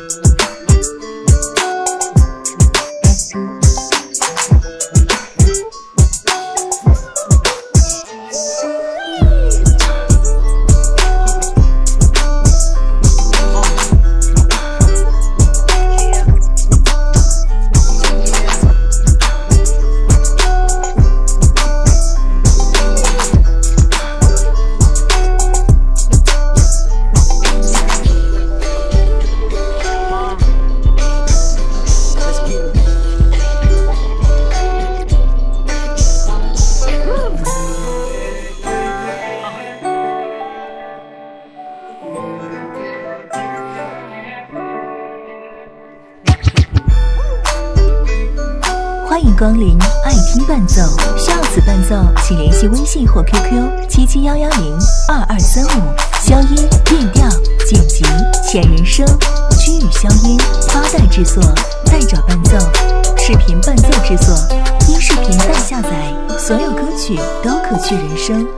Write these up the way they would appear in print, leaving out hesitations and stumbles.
欢迎光临爱听伴奏，需要此伴奏，请联系微信或 QQ771102235。消音、变调、剪辑、前人声、区域消音、八代制作、代找伴奏、视频伴奏制作，音视频代下载，所有歌曲都可去人声。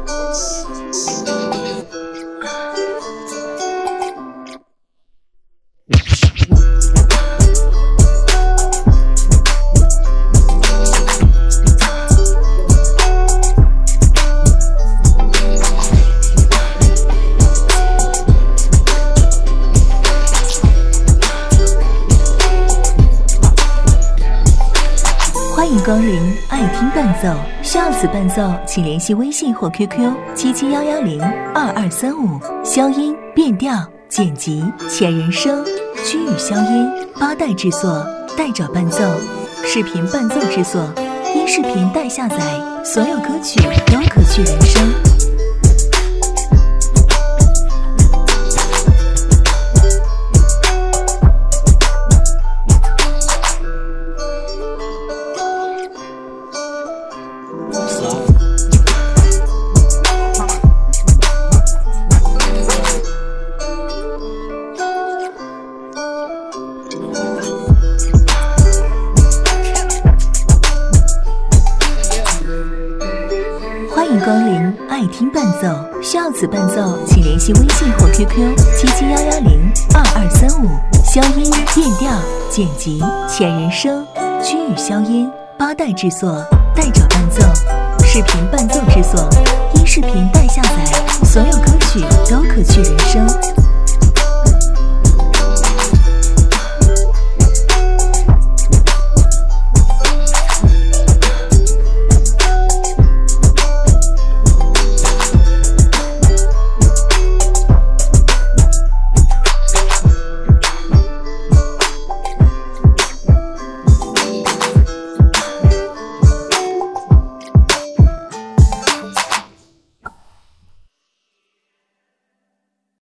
欢迎光临爱听伴奏，需要此伴奏，请联系微信或 QQ771102235。消音、变调、剪辑、前人声、区域消音、八代制作、代找伴奏、视频伴奏制作，音视频代下载，所有歌曲都可去人声。欢迎光临爱听伴奏，需要此伴奏，请联系微信或 QQ771102235。消音、变调、剪辑、前人声、区域消音、八代制作、代找伴奏、视频伴奏制作，音视频代下载，所有歌曲都可去人声。